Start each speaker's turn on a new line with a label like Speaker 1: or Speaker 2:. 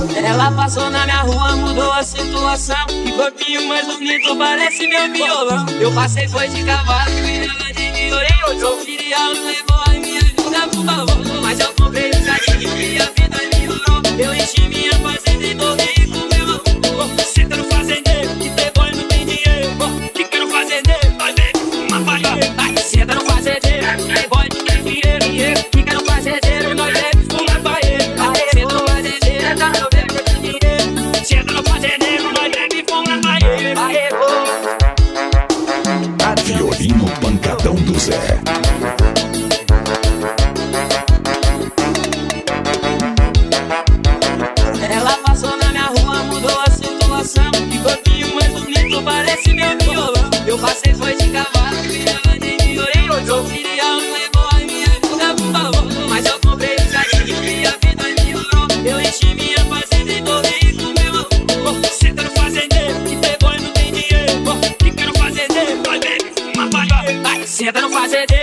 Speaker 1: Ela passou na minha rua, mudou a situação. Que corpinho mais bonito, parece meu violão. Eu passei, foi de cavalo e ela de violão. Eu queria, ela levou a minha vida pro favor. Mas eu comprei um jardim e a vida melhorou. Eu enchi minha fazenda e tô rico, meu amor. Cê tá no fazendeiro e playboy não tem dinheiro. Fica no fazendeiro, nós bebe uma paia. Cê tá no fazendeiro, playboy não tem dinheiro. Fica no fazendeiro, nós bebe uma paia. Cê tá no fazendeiro, tá no dinheiro. Cê tá no fazendeiro, nós bebe uma paia.
Speaker 2: Violino Pancadão do Zé.
Speaker 1: Ela passou na minha rua, mudou a situação. Que corpinho mais bonito, parece meu violão. Eu passei, foi de cavalo e ela de violão. Eu queria, ela levou a minha vida pro favor. Mas eu comprei um jardim e a vida melhorou. Eu enchi minha fazenda e tô rico, meu amor. Cê tá no fazendeiro e playboy não tem dinheiro. Fica no fazendeiro, nós bebe uma paia. Cê tá no fazendeiro.